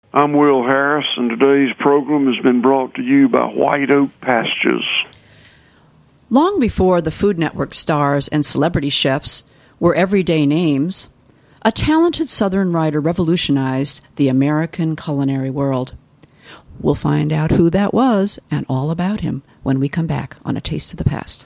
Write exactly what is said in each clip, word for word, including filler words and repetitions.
I'm Will Harris, and today's program has been brought to you by White Oak Pastures. Long before the Food Network stars and celebrity chefs were everyday names, a talented Southern writer revolutionized the American culinary world. We'll find out who that was and all about him when we come back on A Taste of the Past.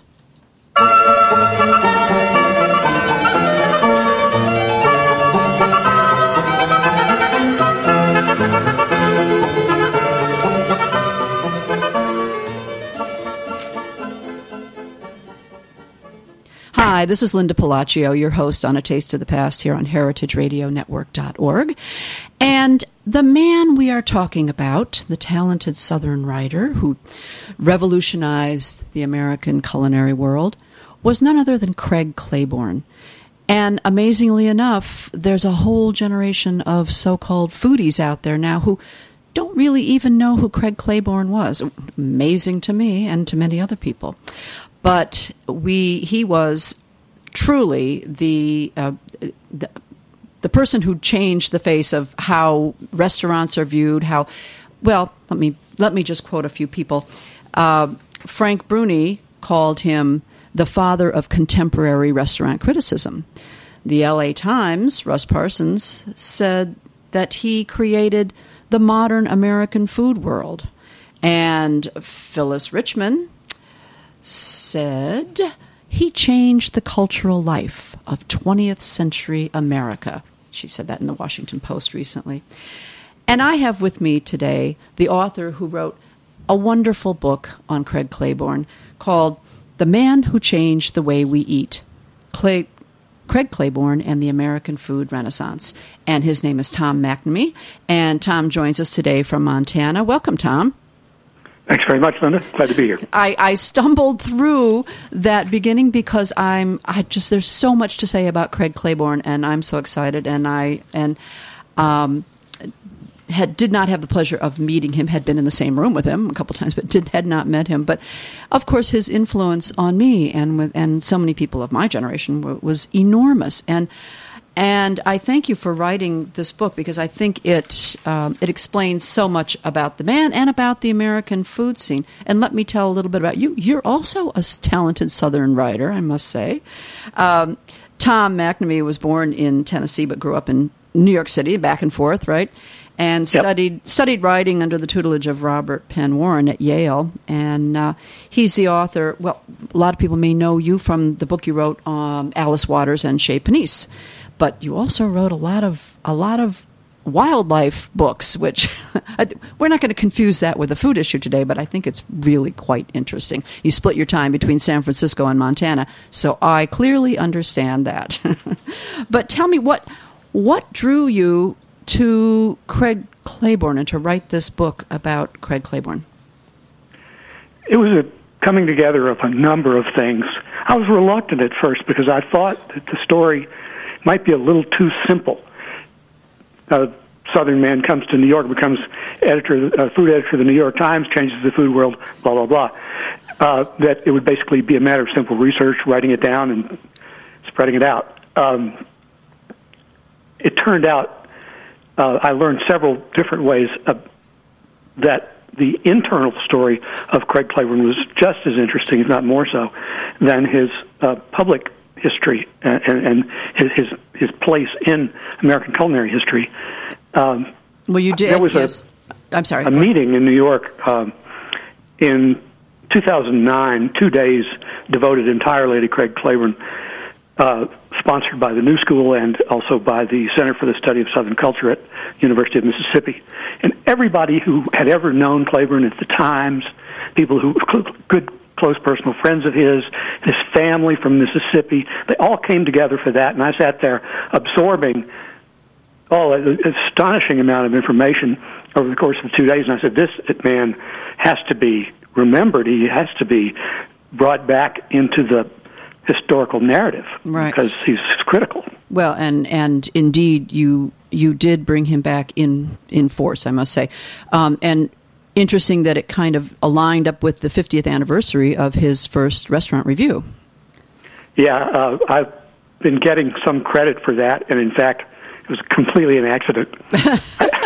Hi, this is Linda Palacio, your host on A Taste of the Past here on heritage radio network dot org. And the man we are talking about, the talented Southern writer who revolutionized the American culinary world, was none other than Craig Claiborne. And amazingly enough, there's a whole generation of so-called foodies out there now who don't really even know who Craig Claiborne was. Amazing to me and to many other people. But we he was truly the, uh, the the person who changed the face of how restaurants are viewed. How well, let me let me just quote a few people. Uh, Frank Bruni called him the father of contemporary restaurant criticism. The L A Times, Russ Parsons, said that he created the modern American food world, and Phyllis Richman said he changed the cultural life of twentieth century America. She said that in the Washington Post recently. And I have with me today the author who wrote a wonderful book on Craig Claiborne called The Man Who Changed the Way We Eat, Clay, Craig Claiborne and the American Food Renaissance. And his name is Tom McNamee. And Tom joins us today from Montana. Welcome, Tom. Thanks very much, Linda. Glad to be here. I, I stumbled through that beginning because I'm I just there's so much to say about Craig Claiborne, and I'm so excited. And I and um, had did not have the pleasure of meeting him. Had been in the same room with him a couple times, but did had not met him. But of course, his influence on me and with and so many people of my generation w- was enormous. And And I thank you for writing this book because I think it um, it explains so much about the man and about the American food scene. And let me tell a little bit about you. You're also a talented Southern writer, I must say. Um, Tom McNamee was born in Tennessee but grew up in New York City, back and forth, right? And studied yep. studied writing under the tutelage of Robert Penn Warren at Yale. And uh, he's the author. Well, a lot of people may know you from the book you wrote, um, Alice Waters and Chez Panisse. But you also wrote a lot of a lot of wildlife books, which we're not going to confuse that with a food issue today, but I think it's really quite interesting. You split your time between San Francisco and Montana, so I clearly understand that. But tell me, what what drew you to Craig Claiborne and to write this book about Craig Claiborne? It was a coming together of a number of things. I was reluctant at first because I thought that the story might be a little too simple. A Southern man comes to New York, becomes editor, uh, food editor of the New York Times, changes the food world, blah, blah, blah. Uh, that it would basically be a matter of simple research, writing it down and spreading it out. Um, it turned out uh, I learned several different ways uh, that the internal story of Craig Claiborne was just as interesting, if not more so, than his uh, public history and, and his, his his place in American culinary history. Um, well, you did. There was yes. a, I'm sorry. a meeting in New York um, in two thousand nine, two days devoted entirely to Craig Claiborne, uh, sponsored by the New School and also by the Center for the Study of Southern Culture at University of Mississippi. And everybody who had ever known Claiborne at the Times, people who good close personal friends of his, his family from Mississippi, they all came together for that, and I sat there absorbing oh, an astonishing amount of information over the course of two days, and I said, this man has to be remembered. He has to be brought back into the historical narrative, right, because he's critical. Well, and and indeed, you you did bring him back in, in force, I must say. Um, and interesting that it kind of aligned up with the fiftieth anniversary of his first restaurant review. Yeah, uh, I've been getting some credit for that, and in fact, it was completely an accident. I,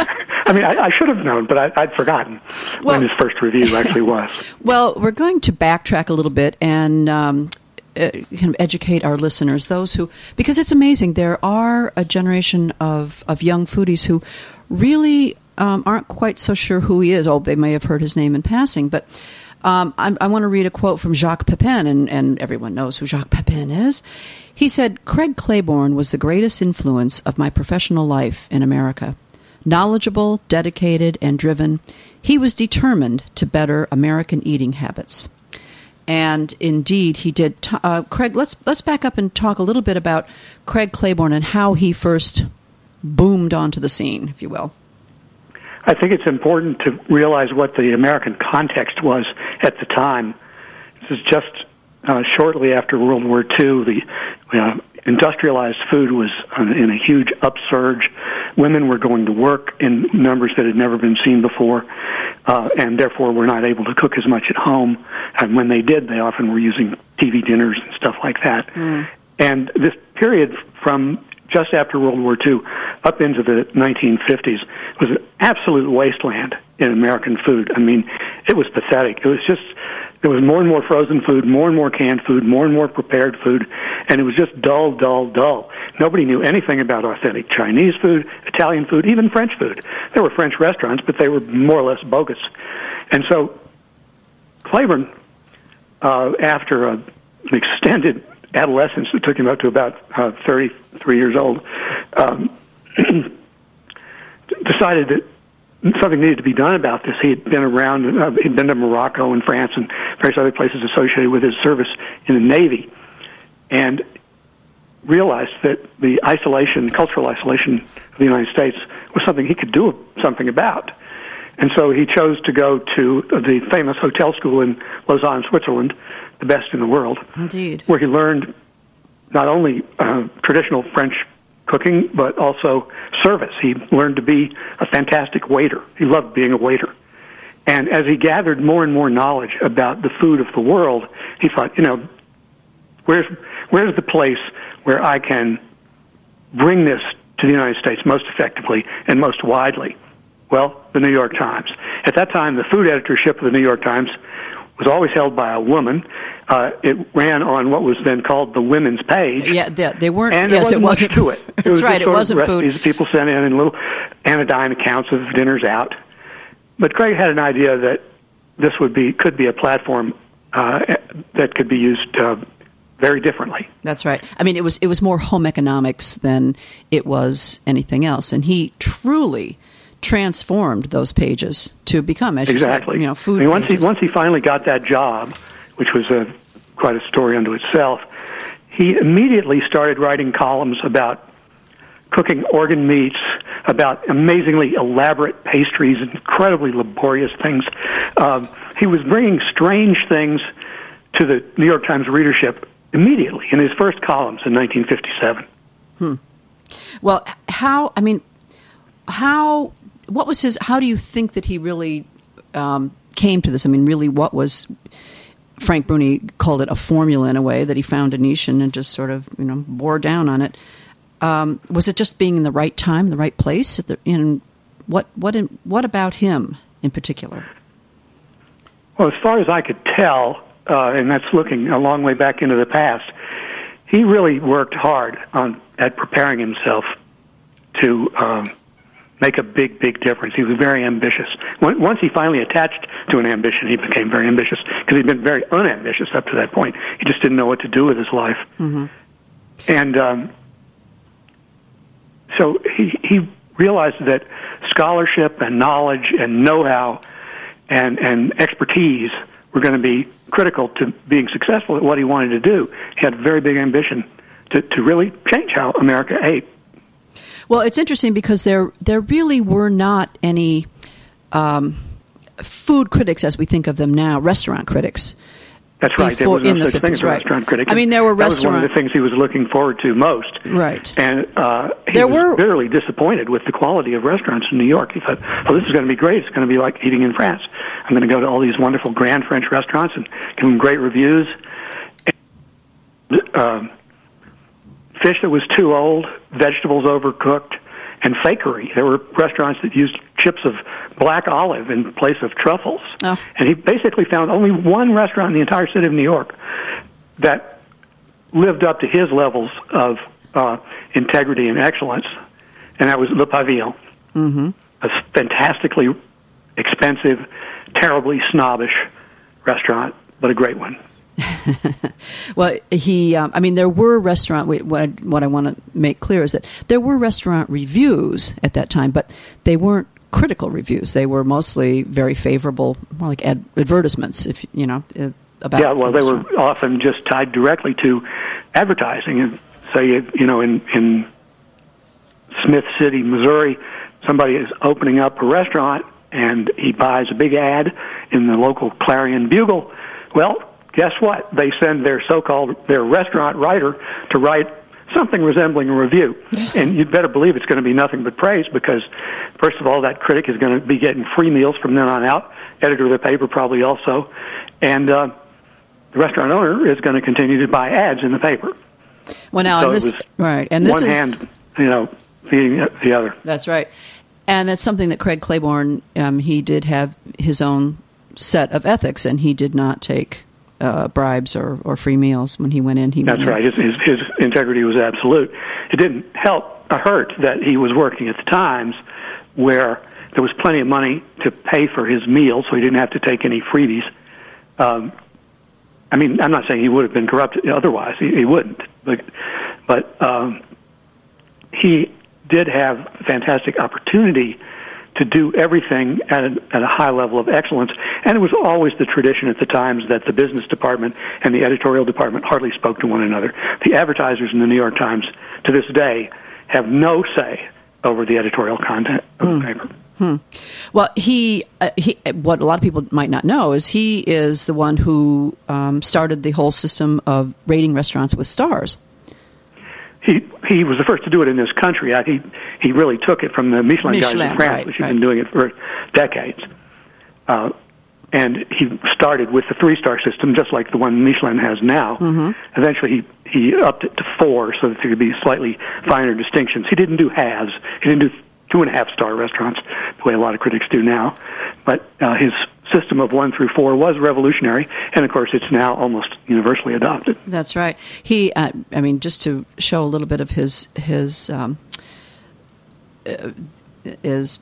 I mean, I, I should have known, but I, I'd forgotten well, when his first review actually was. Well, we're going to backtrack a little bit and um, uh, kind of educate our listeners, those who, because it's amazing, there are a generation of, of young foodies who really um, aren't quite so sure who he is. Oh, they may have heard his name in passing, but um, I, I want to read a quote from Jacques Pepin, and, and everyone knows who Jacques Pepin is. He said, "Craig Claiborne was the greatest influence of my professional life in America. Knowledgeable, dedicated, and driven, he was determined to better American eating habits." And indeed, he did. T- uh, Craig, let's let's back up and talk a little bit about Craig Claiborne and how he first boomed onto the scene, if you will. I think it's important to realize what the American context was at the time. This is just uh, shortly after World War Two. The uh, industrialized food was in a huge upsurge. Women were going to work in numbers that had never been seen before, uh, and therefore were not able to cook as much at home. And when they did, they often were using T V dinners and stuff like that. Mm. And this period from just after World War Two up into the nineteen fifties was an absolute wasteland in American food. I mean, it was pathetic. It was just, there was more and more frozen food, more and more canned food, more and more prepared food, and it was just dull, dull, dull. Nobody knew anything about authentic Chinese food, Italian food, even French food. There were French restaurants, but they were more or less bogus. And so Claiborne, uh, after a, an extended adolescence that took him up to about uh, thirty-three years old, um, decided that something needed to be done about this. He had been around, uh, he'd been to Morocco and France and various other places associated with his service in the Navy, and realized that the isolation, cultural isolation of the United States was something he could do something about. And so he chose to go to the famous hotel school in Lausanne, Switzerland, the best in the world. Indeed. Where he learned not only uh, traditional French cooking, but also service. He learned to be a fantastic waiter. He loved being a waiter. And as he gathered more and more knowledge about the food of the world, he thought, you know, where's where's the place where I can bring this to the United States most effectively and most widely? Well, the New York Times. At that time, the food editorship of the New York Times was always held by a woman. Uh, it ran on what was then called the women's page. Yeah, they, they weren't. And yes, there wasn't it wasn't much to it. It That's was right. It wasn't food. Recipes people sent in and little anodyne accounts of dinners out. But Craig had an idea that this would be could be a platform uh, that could be used uh, very differently. That's right. I mean, it was it was more home economics than it was anything else, and he truly transformed those pages to become, as exactly. you said, you know, food I mean, once pages. he once he finally got that job, which was a quite a story unto itself, he immediately started writing columns about cooking organ meats, about amazingly elaborate pastries, incredibly laborious things. Um, he was bringing strange things to the New York Times readership immediately in his first columns in nineteen fifty-seven. Hmm. Well, how? I mean, how? What was his? How do you think that he really um, came to this? I mean, really, what was? Frank Bruni called it a formula in a way that he found a niche and just sort of, you know, bore down on it. Um, was it just being in the right time, the right place? At the, in what what in, what about him in particular? Well, as far as I could tell, uh, and that's looking a long way back into the past, he really worked hard on at preparing himself to um, make a big, big difference. He was very ambitious. Once he finally attached to an ambition, he became very ambitious because he'd been very unambitious up to that point. He just didn't know what to do with his life. Mm-hmm. And um, so he, he realized that scholarship and knowledge and know-how and, and expertise were going to be critical to being successful at what he wanted to do. He had a very big ambition to, to really change how America ate. Well, it's interesting because there there really were not any um, food critics as we think of them now, restaurant critics. That's right. There was no such thing as a right. restaurant critic. I mean, there were restaurant. That was one of the things he was looking forward to most. Right. And uh, he there was were... bitterly disappointed with the quality of restaurants in New York. He thought, "Oh, this is going to be great. It's going to be like eating in France. I'm going to go to all these wonderful grand French restaurants and give them great reviews." And, uh, fish that was too old, vegetables overcooked, and fakery. There were restaurants that used chips of black olive in place of truffles. Oh. And he basically found only one restaurant in the entire city of New York that lived up to his levels of uh, integrity and excellence, and that was Le Pavillon. Mm-hmm. A fantastically expensive, terribly snobbish restaurant, but a great one. Well, he, um, I mean, there were restaurant, wait, what I, what I want to make clear is that there were restaurant reviews at that time, but they weren't critical reviews. They were mostly very favorable, more like ad- advertisements, if you know, uh, about. Yeah, well, they were often just tied directly to advertising. And say, you know, in, in Smith City, Missouri, somebody is opening up a restaurant and he buys a big ad in the local Clarion Bugle. Well, guess what? They send their so-called, their restaurant writer to write something resembling a review. And you'd better believe it's going to be nothing but praise because, first of all, that critic is going to be getting free meals from then on out, editor of the paper probably also, and uh, the restaurant owner is going to continue to buy ads in the paper. Well, now, so and this, right, and this one is, hand, you know, feeding the other. That's right. And that's something that Craig Claiborne, um, he did have his own set of ethics, and he did not take uh, bribes or, or free meals when he went in. He That's went right. In. His, his, his integrity was absolute. It didn't help or hurt that he was working at the Times where there was plenty of money to pay for his meals, so he didn't have to take any freebies. Um, I mean, I'm not saying he would have been corrupt otherwise. He, he wouldn't. But, but um, he did have fantastic opportunity to do everything at a, at a high level of excellence. And it was always the tradition at the Times that the business department and the editorial department hardly spoke to one another. The advertisers in the New York Times, to this day, have no say over the editorial content of Hmm. the paper. Hmm. Well, he, uh, he, what a lot of people might not know is he is the one who um, started the whole system of rating restaurants with stars. He he was the first to do it in this country. I, he he really took it from the Michelin, guys Michelin, in France, right, which have right. been doing it for decades. Uh, and he started with the three-star system, just like the one Michelin has now. Mm-hmm. Eventually, he, he upped it to four so that there could be slightly finer distinctions. He didn't do halves. He didn't do two and a half star restaurants the way a lot of critics do now. But uh, his system of one through four was revolutionary, and of course, it's now almost universally adopted. That's right. He, uh, I mean, just to show a little bit of his his um, uh, his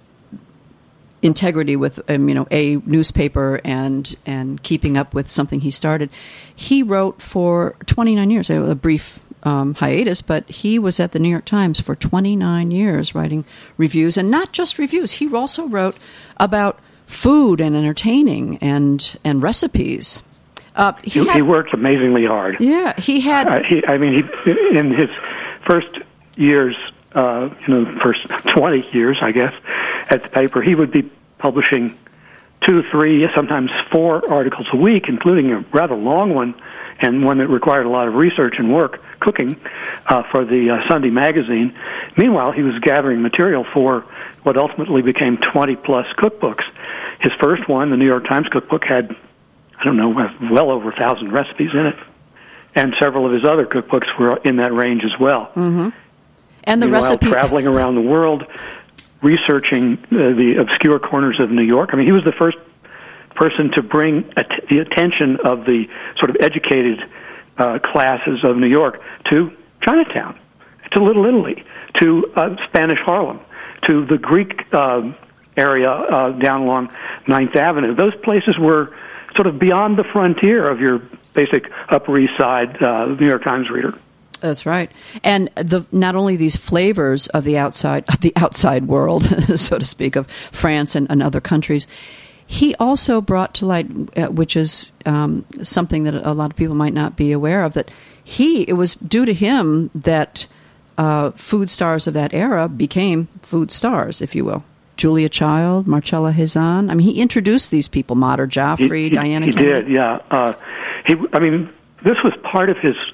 integrity with um, you know a newspaper and and keeping up with something he started. He wrote for twenty-nine years, a brief um, hiatus, but he was at the New York Times for twenty-nine years writing reviews, and not just reviews. He also wrote about food and entertaining and and recipes. Uh, he, He, had, he worked amazingly hard. yeah, he had. Uh, he, I mean, he, in his first years, uh, you know, first twenty years, I guess, at the paper, he would be publishing two, three, sometimes four articles a week, including a rather long one and one that required a lot of research and work, cooking, uh, for the uh, Sunday magazine. Meanwhile, he was gathering material for what ultimately became twenty-plus cookbooks. His first one, the New York Times cookbook, had, I don't know, well over a thousand recipes in it. And several of his other cookbooks were in that range as well. Mm-hmm. And the Meanwhile, recipe. traveling around the world, researching uh, the obscure corners of New York. I mean, he was the first person to bring at- the attention of the sort of educated uh, classes of New York to Chinatown, to Little Italy, to uh, Spanish Harlem, to the Greek uh, area uh, down along Ninth Avenue. Those places were sort of beyond the frontier of your basic Upper East Side uh, New York Times reader. That's right, and the not only these flavors of the outside, of the outside world, so to speak, of France and, and other countries, he also brought to light, uh, which is um, something that a lot of people might not be aware of, that he it was due to him that uh, food stars of that era became food stars, if you will. Julia Child, Marcella Hazan. I mean, he introduced these people, Mater Joffrey, he, he, Diana he Kennedy. He did, yeah. Uh, he, I mean, this was part of his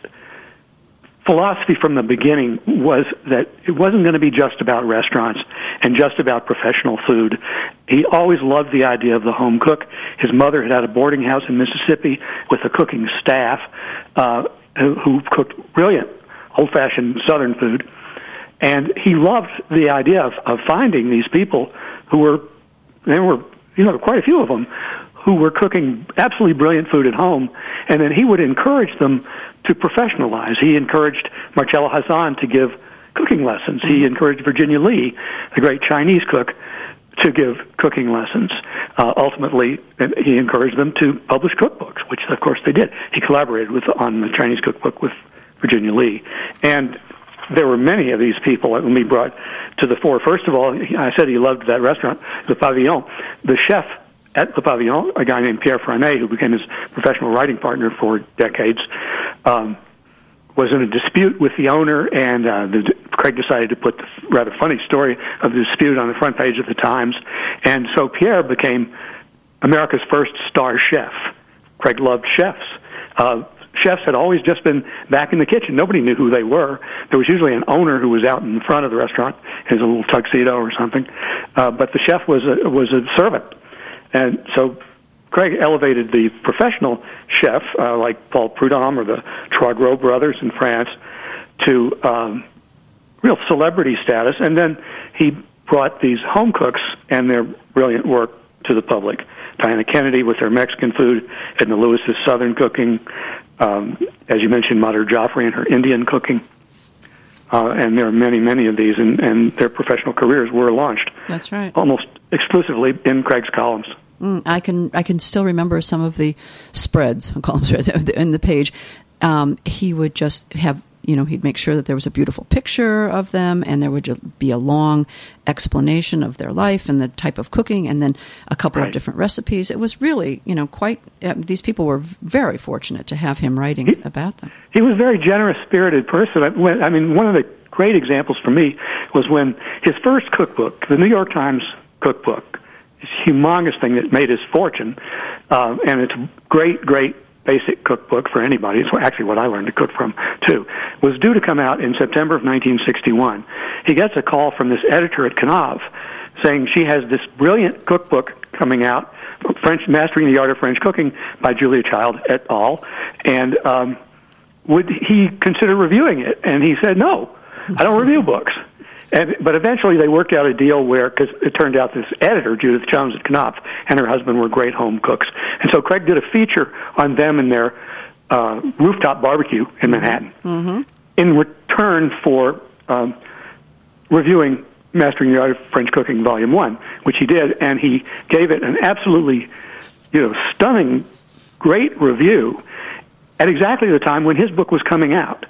philosophy from the beginning, was that it wasn't going to be just about restaurants and just about professional food. He always loved the idea of the home cook. His mother had had a boarding house in Mississippi with a cooking staff uh, who, who cooked brilliant old-fashioned Southern food. And he loved the idea of, of finding these people who were there were, you know, quite a few of them who were cooking absolutely brilliant food at home, and then he would encourage them to professionalize. He encouraged Marcella Hazan to give cooking lessons. He encouraged Virginia Lee, the great Chinese cook, to give cooking lessons. Uh, ultimately, he encouraged them to publish cookbooks, which, of course, they did. He collaborated with on the Chinese cookbook with Virginia Lee. And there were many of these people that we brought to the fore. First of all, I said he loved that restaurant, Le Pavillon. The chef at Le Pavillon, a guy named Pierre Franet, who became his professional writing partner for decades, um, was in a dispute with the owner, and uh, the, Craig decided to put the rather funny story of the dispute on the front page of the Times. And so Pierre became America's first star chef. Craig loved chefs. Uh, chefs had always just been back in the kitchen. Nobody knew who they were. There was usually an owner who was out in the front of the restaurant in his little tuxedo or something. Uh, but the chef was a, was a servant. And so Craig elevated the professional chef, uh, like Paul Prudhomme or the Trois Gros brothers in France, to um, real celebrity status. And then he brought these home cooks and their brilliant work to the public. Diana Kennedy with her Mexican food, Edna Lewis's Southern cooking, um, as you mentioned, Madhur Jaffrey and her Indian cooking. Uh, and there are many, many of these, and, and their professional careers were launched. That's right. Almost exclusively in Craig's columns. Mm, I can I can still remember some of the spreads, I'll call them spreads, in the page. Um, he would just have, you know, he'd make sure that there was a beautiful picture of them, and there would just be a long explanation of their life and the type of cooking, and then a couple right. of different recipes. It was really, you know, quite, uh, these people were very fortunate to have him writing he, about them. He was a very generous-spirited person. I, when, I mean, one of the great examples for me was when his first cookbook, the New York Times cookbook, this humongous thing that made his fortune, uh, and it's a great, great basic cookbook for anybody. It's actually what I learned to cook from, too. Was due to come out in September of nineteen sixty-one. He gets a call from this editor at Knopf saying she has this brilliant cookbook coming out, French Mastering the Art of French Cooking by Julia Child et al., and um, would he consider reviewing it? And he said, no, I don't review books. And, but eventually they worked out a deal where, because it turned out this editor, Judith Jones at Knopf, and her husband were great home cooks. And so Craig did a feature on them and their uh, rooftop barbecue in Manhattan mm-hmm. in return for um, reviewing Mastering the Art of French Cooking, Volume one, which he did, and he gave it an absolutely, you know, stunning, great review at exactly the time when his book was coming out.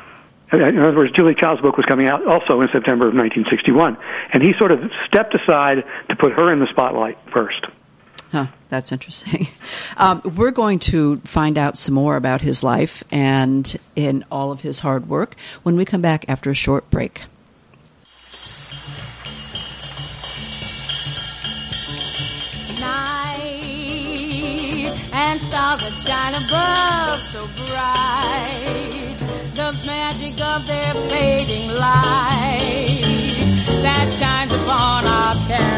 In other words, Julia Child's book was coming out also in September of nineteen sixty-one, and he sort of stepped aside to put her in the spotlight first. Huh, that's interesting. Um, we're going to find out some more about his life and in all of his hard work when we come back after a short break. Night and stars that shine above so bright. The magic of their fading light that shines upon our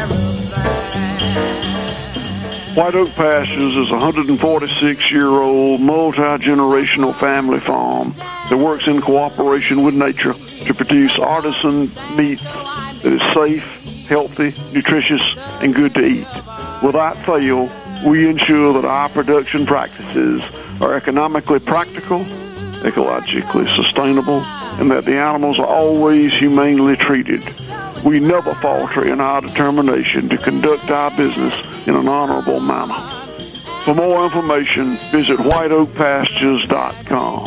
caravan. White Oak Pastures is a one hundred forty-six-year-old multi-generational family farm that works in cooperation with nature to produce artisan meat that is safe, healthy, nutritious, and good to eat. Without fail, we ensure that our production practices are economically practical, ecologically sustainable, and that the animals are always humanely treated. We never falter in our determination to conduct our business in an honorable manner. For more information, visit white oak pastures dot com.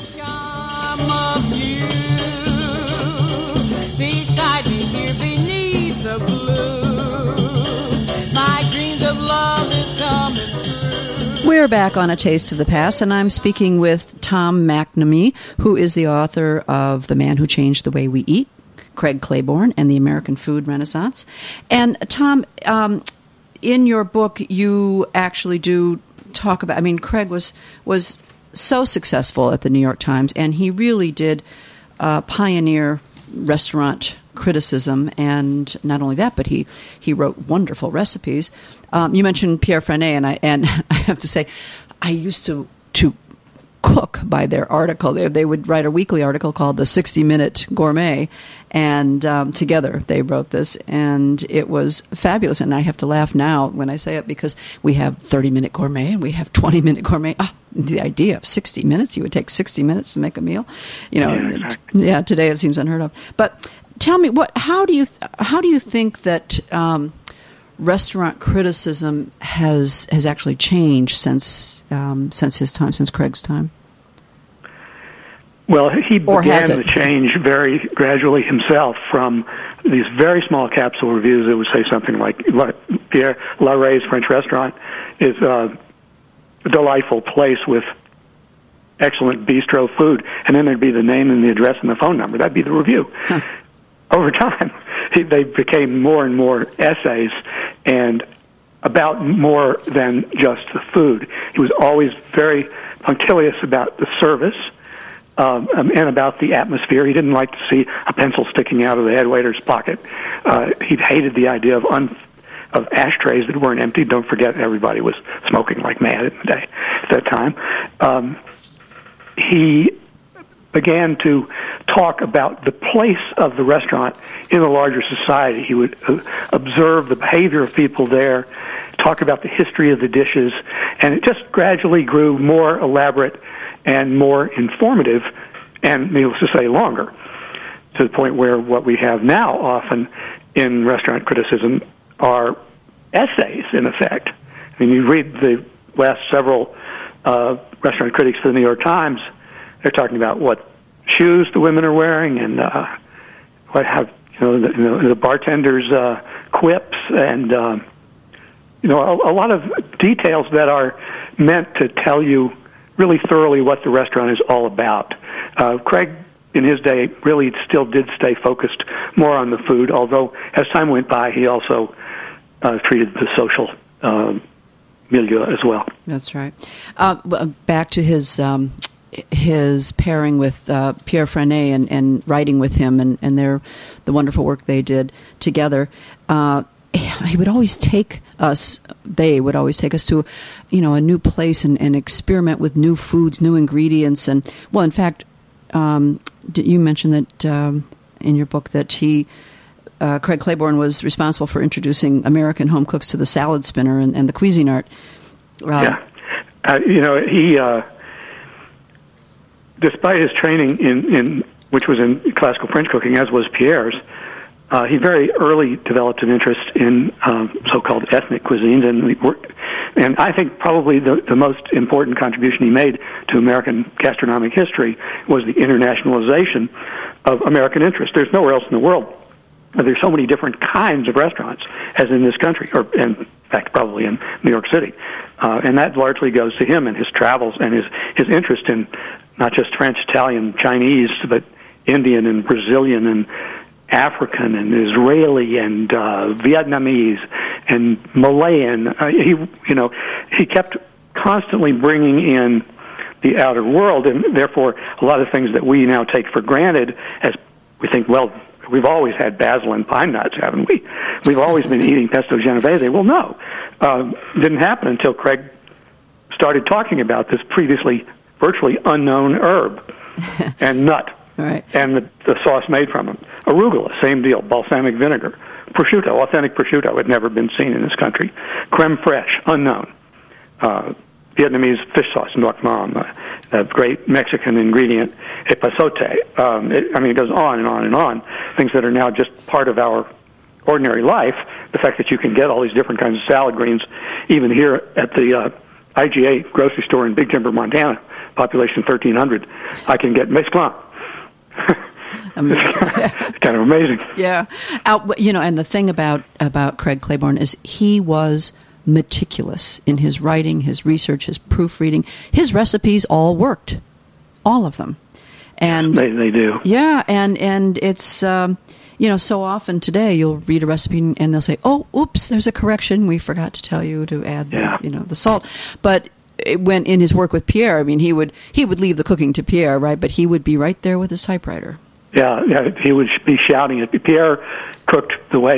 Beside me here beneath the blue, my dreams of love is coming true. We're back on A Taste of the Past, and I'm speaking with Tom McNamee, who is the author of The Man Who Changed the Way We Eat, Craig Claiborne, and the American Food Renaissance. And Tom, um, in your book, you actually do talk about, I mean, Craig was was so successful at the New York Times, and he really did uh, pioneer restaurant criticism, and not only that, but he, he wrote wonderful recipes. Um, you mentioned Pierre Franet, and I and I have to say, I used to to cook by their article. They, they would write a weekly article called the sixty minute Gourmet, and um, together they wrote this, and it was fabulous. And I have to laugh now when I say it, because we have thirty minute Gourmet and we have twenty minute Gourmet. Ah, the idea of sixty minutes, you would take sixty minutes to make a meal. You know, yeah, exactly. yeah, today it seems unheard of. But tell me, what? How do you how do you think that um, restaurant criticism has has actually changed since um, since his time, since Craig's time? Well, he Or has began it? the change very gradually himself from these very small capsule reviews that would say something like La, Pierre Laray's French restaurant is uh, a delightful place with excellent bistro food, and then there'd be the name and the address and the phone number. That'd be the review. Huh. Over time, he, they became more and more essays and about more than just the food. He was always very punctilious about the service, Um, and about the atmosphere. He didn't like to see a pencil sticking out of the head waiter's pocket. Uh, he hated the idea of un- of ashtrays that weren't empty. Don't forget, everybody was smoking like mad at the day at that time. Um, he began to talk about the place of the restaurant in a larger society. He would uh, observe the behavior of people there, talk about the history of the dishes, and it just gradually grew more elaborate and more informative, and needless to say, longer, to the point where what we have now often in restaurant criticism are essays, in effect. I mean, you read the last several uh, restaurant critics for the New York Times, they're talking about what shoes the women are wearing and uh, what have, you know, the, you know, the bartender's uh, quips and, uh, you know, a, a lot of details that are meant to tell you really thoroughly what the restaurant is all about. Uh, Craig, in his day, really still did stay focused more on the food, although as time went by, he also uh, treated the social uh, milieu as well. That's right. Uh, back to his um, his pairing with uh, Pierre Franet and, and writing with him and, and their the wonderful work they did together. Uh, he would always take us, they would always take us to, you know, a new place and, and experiment with new foods, new ingredients. And, well, in fact, um, you mentioned that um, in your book that he, uh, Craig Claiborne was responsible for introducing American home cooks to the salad spinner and, and the Cuisinart. Uh, yeah. Uh, you know, he, uh, despite his training in, in, which was in classical French cooking, as was Pierre's, Uh, he very early developed an interest in um, so-called ethnic cuisines, and we worked, and I think probably the, the most important contribution he made to American gastronomic history was the internationalization of American interest. There's nowhere else in the world where there's so many different kinds of restaurants as in this country, or in fact probably in New York City, uh, and that largely goes to him and his travels and his his interest in not just French, Italian, Chinese, but Indian and Brazilian and African and Israeli and uh, Vietnamese and Malayan. Uh, he, you know, he kept constantly bringing in the outer world, and therefore a lot of things that we now take for granted, as we think, well, we've always had basil and pine nuts, haven't we? We've always been eating pesto genovese. Well, no, um, didn't happen until Craig started talking about this previously virtually unknown herb and nut. Right. And the, the sauce made from them. Arugula, same deal. Balsamic vinegar. Prosciutto, authentic prosciutto had never been seen in this country. Creme fraiche, unknown. Uh, Vietnamese fish sauce, nuoc mam, a, a great Mexican ingredient, epazote. Um, it, I mean, it goes on and on and on. Things that are now just part of our ordinary life. The fact that you can get all these different kinds of salad greens, even here at the uh, I G A grocery store in Big Timber, Montana, population thirteen hundred, I can get mesclun. Amazing. Kind of amazing. Yeah. Uh, you know, and the thing about, about Craig Claiborne is he was meticulous in his writing, his research, his proofreading. His recipes all worked. All of them. And They, they do. Yeah, and, and it's, um, you know, so often today you'll read a recipe and they'll say, oh, oops, there's a correction. We forgot to tell you to add the, Yeah. you know, the salt. But it, when in his work with Pierre, I mean, he would he would leave the cooking to Pierre, right? But he would be right there with his typewriter. Yeah, yeah, he would be shouting at Pierre cooked the way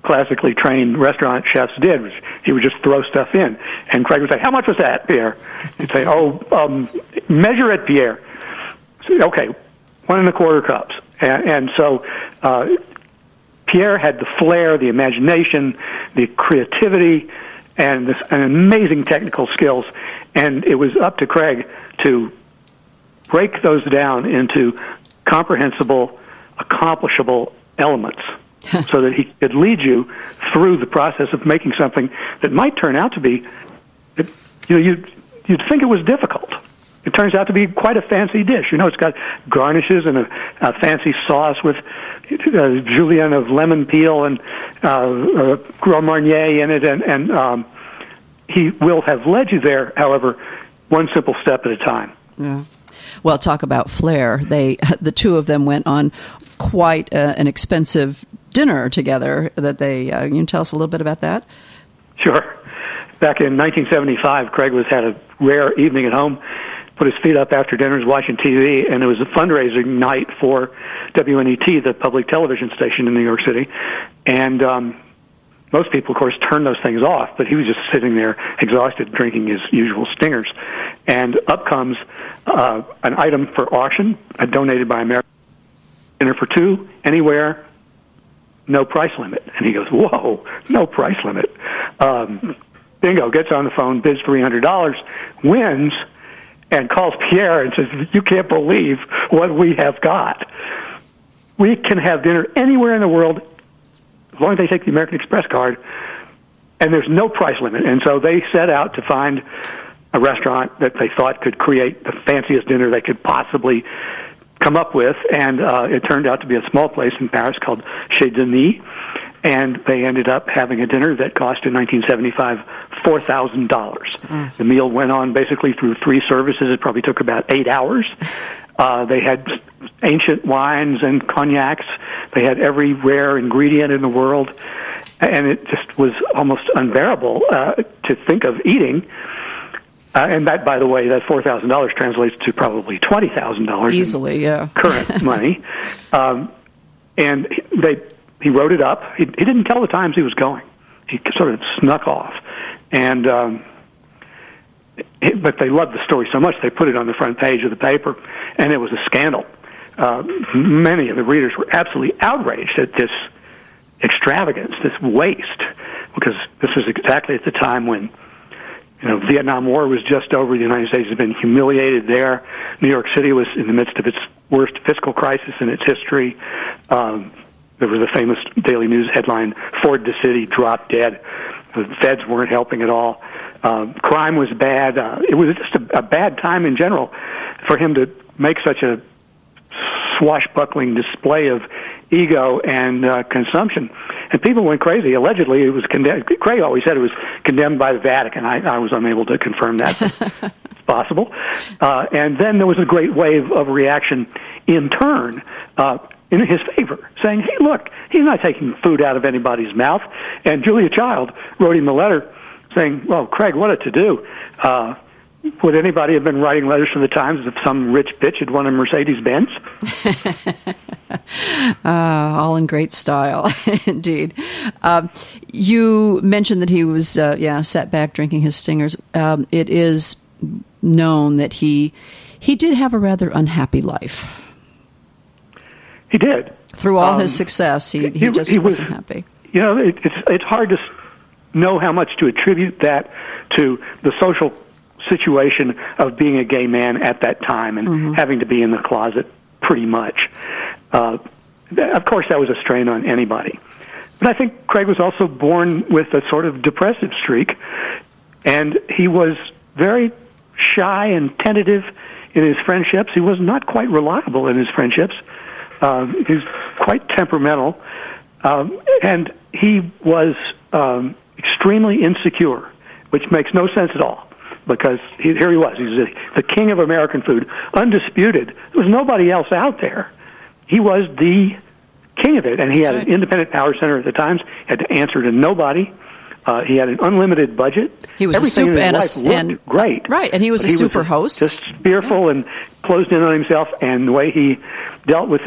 classically trained restaurant chefs did. Was he would just throw stuff in, and Craig would say, "How much was that, Pierre?" He'd say, "Oh, um, measure it, Pierre." So, okay, one and a quarter cups, and, and so uh, Pierre had the flair, the imagination, the creativity, and this and amazing technical skills, and it was up to Craig to break those down into comprehensible, accomplishable elements so that he could lead you through the process of making something that might turn out to be, you know, you'd, you'd think it was difficult. It turns out to be quite a fancy dish. You know, it's got garnishes and a, a fancy sauce with uh, julienne of lemon peel and uh, uh, Grand Marnier in it, and, and um, he will have led you there, however, one simple step at a time. Yeah. Well, talk about flair. They, the two of them went on quite uh, an expensive dinner together. That they, uh, you can tell us a little bit about that? Sure. Back in nineteen seventy-five, Craig was had a rare evening at home, put his feet up after dinner, was watching T V, and it was a fundraising night for W N E T, the public television station in New York City. And um, most people, of course, turned those things off, but he was just sitting there exhausted, drinking his usual stingers. And up comes uh, an item for auction, uh, donated by American. Dinner for two, anywhere, no price limit. And he goes, whoa, no price limit. Um, bingo, gets on the phone, bids three hundred dollars, wins, and calls Pierre and says, you can't believe what we have got. We can have dinner anywhere in the world, as long as they take the American Express card, and there's no price limit. And so they set out to find a restaurant that they thought could create the fanciest dinner they could possibly come up with, and uh, it turned out to be a small place in Paris called Chez Denis, and they ended up having a dinner that cost in nineteen seventy-five four thousand dollars. Mm. The meal went on basically through three services. It probably took about eight hours. Uh, they had ancient wines and cognacs. They had every rare ingredient in the world, and it just was almost unbearable uh, to think of eating. Uh, and that, by the way, that four thousand dollars translates to probably twenty thousand dollars easily, yeah, current money. Um, and they he wrote it up. He, he didn't tell the Times he was going. He sort of snuck off, and um, it, but they loved the story so much they put it on the front page of the paper, and it was a scandal. Uh, many of the readers were absolutely outraged at this extravagance, this waste, because this was exactly at the time when, you know, Vietnam War was just over. The United States had been humiliated there. New York City was in the midst of its worst fiscal crisis in its history. Um, there was a famous Daily News headline, Ford the City, dropped dead. The feds weren't helping at all. Uh, crime was bad. Uh, it was just a, a bad time in general for him to make such a swashbuckling display of ego and uh, consumption. And people went crazy. Allegedly, it was condemned. Craig always said it was condemned by the Vatican. I, I was unable to confirm that. It's possible. Uh, and then there was a great wave of reaction in turn uh, in his favor, saying, hey, look, he's not taking food out of anybody's mouth. And Julia Child wrote him a letter saying, well, Craig, what a to-do. Uh, would anybody have been writing letters to the Times if some rich bitch had won a Mercedes-Benz? uh, all in great style, indeed. Um, you mentioned that he was, uh, yeah, sat back drinking his stingers. Um, it is known that he he did have a rather unhappy life. He did. Through all um, his success, he, he, he just he wasn't was, happy. You know, it, it's it's hard to know how much to attribute that to the social situation of being a gay man at that time and mm-hmm. having to be in the closet pretty much. Uh, of course, that was a strain on anybody. But I think Craig was also born with a sort of depressive streak, and he was very shy and tentative in his friendships. He was not quite reliable in his friendships. Uh, he was quite temperamental, um, and he was um, extremely insecure, which makes no sense at all. Because he, here he was, he was the king of American food, undisputed. There was nobody else out there. He was the king of it, and he That's had right. an independent power center at the Times. Had to answer to nobody. Uh, he had an unlimited budget. He was Everything a super in his and, life a, worked and great. Right, and he was but a he super was host. Just fearful yeah. and closed in on himself, and the way he dealt with that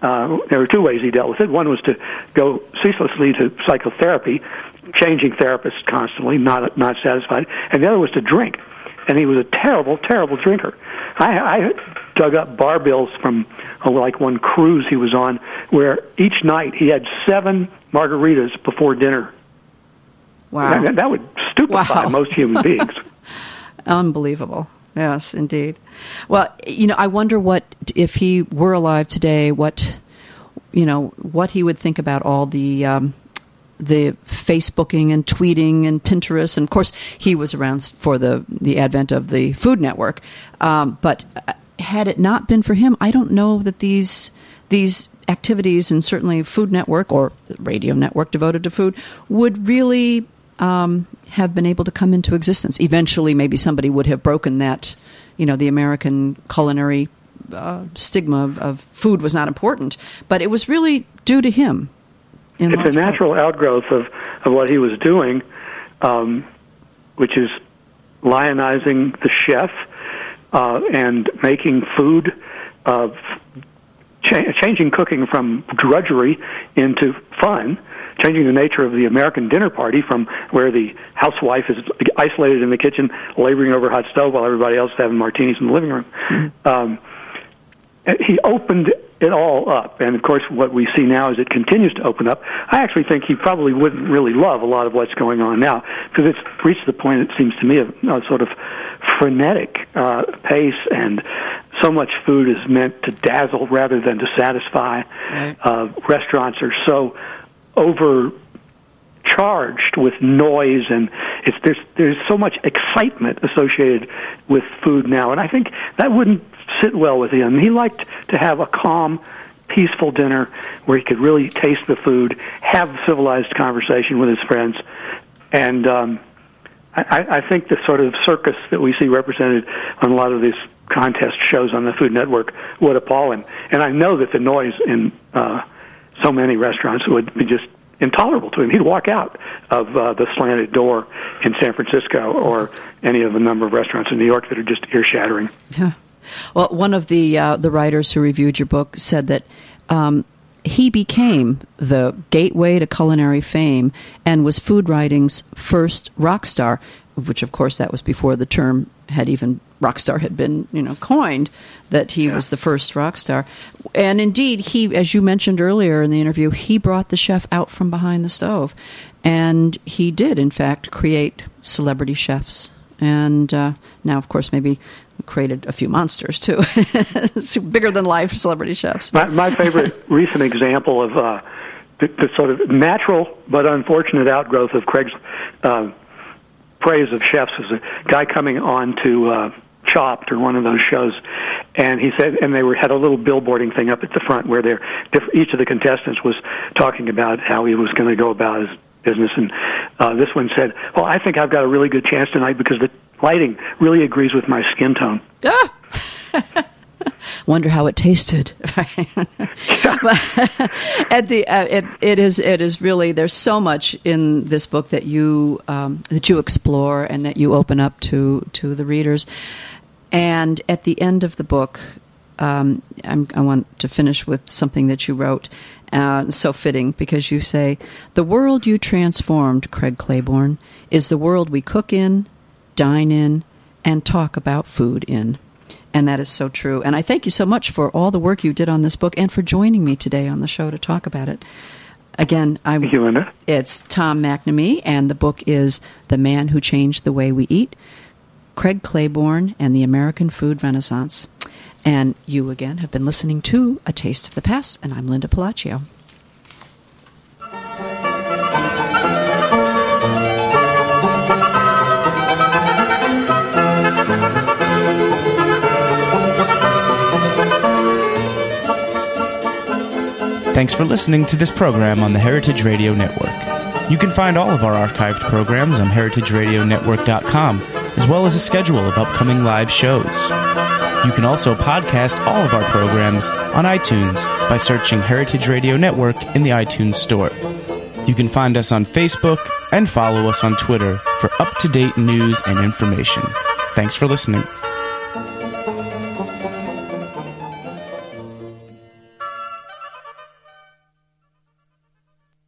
uh, there were two ways he dealt with it. One was to go ceaselessly to psychotherapy, changing therapists constantly, not not satisfied, and the other was to drink. And he was a terrible, terrible drinker. I, I dug up bar bills from oh, like one cruise he was on, where each night he had seven margaritas before dinner. Wow. That, that would stupefy wow. most human beings. Unbelievable. Yes, indeed. Well, you know, I wonder what, if he were alive today, what, you know, what he would think about all the um, the Facebooking and tweeting and Pinterest. And, of course, he was around for the, the advent of the Food Network. Um, but had it not been for him, I don't know that these these activities, and certainly Food Network or the radio network devoted to food, would really um, have been able to come into existence. Eventually, maybe somebody would have broken that, you know, the American culinary uh, stigma of, of food was not important. But it was really due to him. It's a natural part. outgrowth of, of what he was doing, um, which is lionizing the chef uh, and making food, uh, cha- changing cooking from drudgery into fun, changing the nature of the American dinner party from where the housewife is isolated in the kitchen, laboring over a hot stove while everybody else is having martinis in the living room. Mm-hmm. Um, he opened it all up, and of course what we see now is it continues to open up. I actually think he probably wouldn't really love a lot of what's going on now, because it's reached the point, it seems to me, of a sort of frenetic uh, pace, and so much food is meant to dazzle rather than to satisfy. Right. Uh, restaurants are so overcharged with noise, and it's there's there's so much excitement associated with food now, and I think that wouldn't sit well with him. He liked to have a calm, peaceful dinner where he could really taste the food, have a civilized conversation with his friends, and um, I, I think the sort of circus that we see represented on a lot of these contest shows on the Food Network would appall him. And I know that the noise in uh, so many restaurants would be just intolerable to him. He'd walk out of uh, the slanted door in San Francisco or any of a number of restaurants in New York that are just ear-shattering. Yeah. Well, one of the uh, the writers who reviewed your book said that um, he became the gateway to culinary fame and was food writing's first rock star, which, of course, that was before the term had even rock star had been, you know, coined, that he yeah. was the first rock star. And indeed, he, as you mentioned earlier in the interview, he brought the chef out from behind the stove. And he did, in fact, create celebrity chefs. And uh, now, of course, maybe created a few monsters, too. Bigger-than-life celebrity chefs. My, my favorite recent example of uh, the, the sort of natural but unfortunate outgrowth of Craig's uh, praise of chefs was a guy coming on to uh, Chopped or one of those shows, and he said, and they were had a little billboarding thing up at the front where they're, each of the contestants was talking about how he was going to go about his business, and uh, this one said, well, I think I've got a really good chance tonight because the lighting really agrees with my skin tone. Ah! Wonder how it tasted. At the uh, it, it is it is really, there's so much in this book that you um, that you explore and that you open up to to the readers. And at the end of the book, um, I'm, I want to finish with something that you wrote. Uh, so fitting, because you say, the world you transformed, Craig Claiborne, is the world we cook in, dine in, and talk about food in. And that is so true. And I thank you so much for all the work you did on this book and for joining me today on the show to talk about it. Again, I'm, thank you, Linda. It's Tom McNamee, and the book is The Man Who Changed the Way We Eat, Craig Claiborne and the American Food Renaissance. And you, again, have been listening to A Taste of the Past, and I'm Linda Palacio. Thanks for listening to this program on the Heritage Radio Network. You can find all of our archived programs on heritage radio network dot com, as well as a schedule of upcoming live shows. You can also podcast all of our programs on iTunes by searching Heritage Radio Network in the iTunes Store. You can find us on Facebook and follow us on Twitter for up-to-date news and information. Thanks for listening.